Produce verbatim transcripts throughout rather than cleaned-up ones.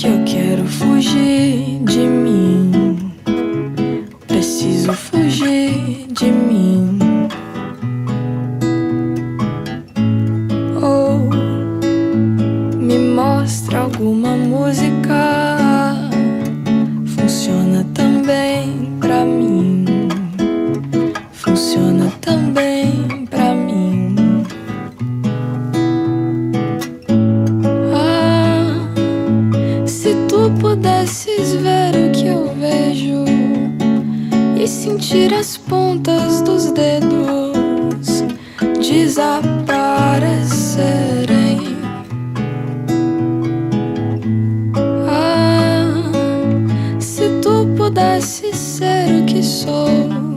que eu quero fugir de mim. Preciso fugir de mim. Ou me mostra alguma música, funciona também pra mim. Funciona também pra mim. Ah, se tu pudesses ver o que eu vejo e sentir as pontas dos dedos desaparecerem. Ah, se tu pudesses ser o que sou,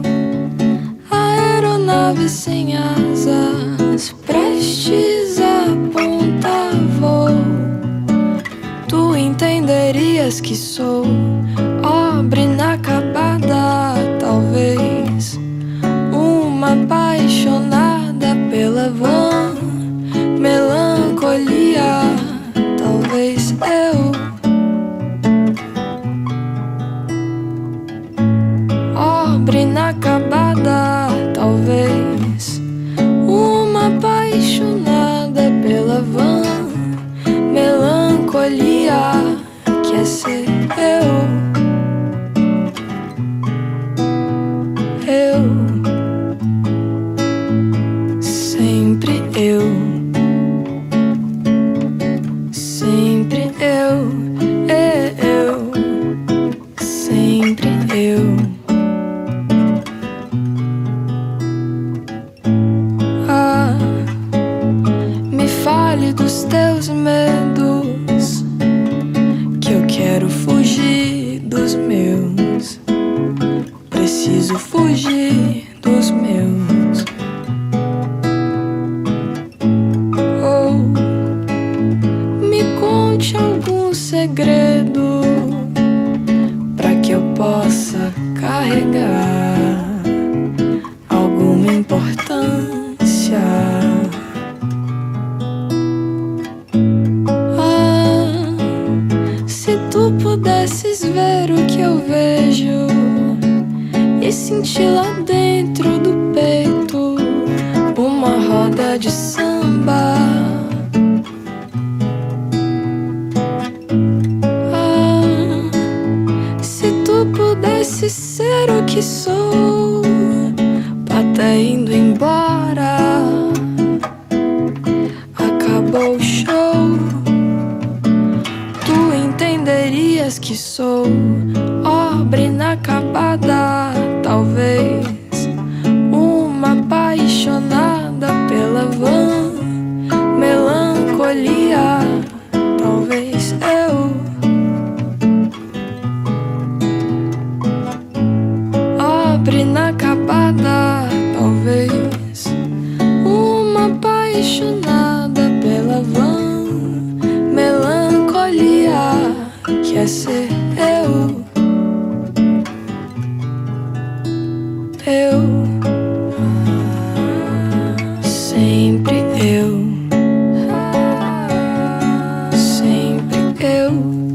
aeronave sem asas, prestes a apontar voo, tu entenderias que sou obra inacabada, talvez uma apaixonada pela vã melancolia. Talvez eu, obra inacabada, talvez uma apaixonada pela vã melancolia. Quer ser eu, eu, sempre eu, sempre eu, é eu, sempre eu. Ah, me fale dos teus medos, que eu quero fugir dos meus. Preciso fugir dos meus. Ou me conte algum segredo pra que eu possa carregar alguma importância. Ah, se tu pudesses ver o que eu vejo e sentir lá dentro do peito uma roda de samba. Ah, se tu pudesse ser o que sou, até indo embora, acabou o show, tu entenderias que sou obra inacabada, talvez uma apaixonada pela vã melancolia. Talvez eu, obra inacabada, talvez uma apaixonada pela vã melancolia. Quer ser eu, eu, sempre eu, sempre eu.